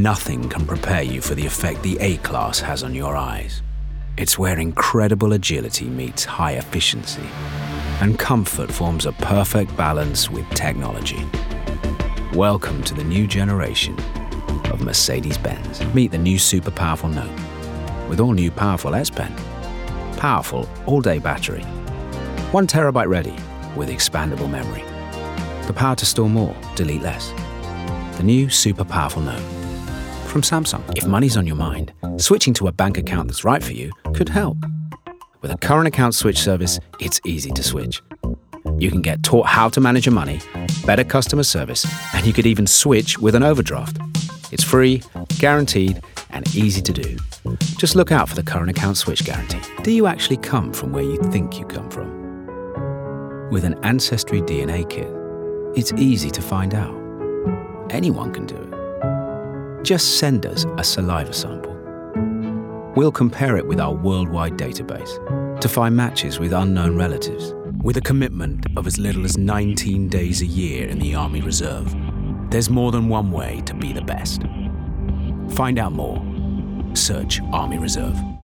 Nothing can prepare you for the effect the A-Class has on your eyes. It's where incredible agility meets high efficiency, and comfort forms a perfect balance with technology. Welcome to the new generation of Mercedes-Benz. Meet the new super powerful Note with all new powerful S Pen. Powerful all-day battery. 1 terabyte ready with expandable memory. The power to store more, delete less. The new super powerful Note from Samsung. If money's on your mind, switching to a bank account that's right for you could help. With a current account switch service, it's easy to switch. You can get taught how to manage your money, better customer service, and you could even switch with an overdraft. It's free, guaranteed, and easy to do. Just look out for the current account switch guarantee. Do you actually come from where you think you come from? With an Ancestry DNA kit, it's easy to find out. Anyone can do it. Just send us a saliva sample. We'll compare it with our worldwide database to find matches with unknown relatives. With a commitment of as little as 19 days a year in the Army Reserve, there's more than one way to be the best. Find out more. Search Army Reserve.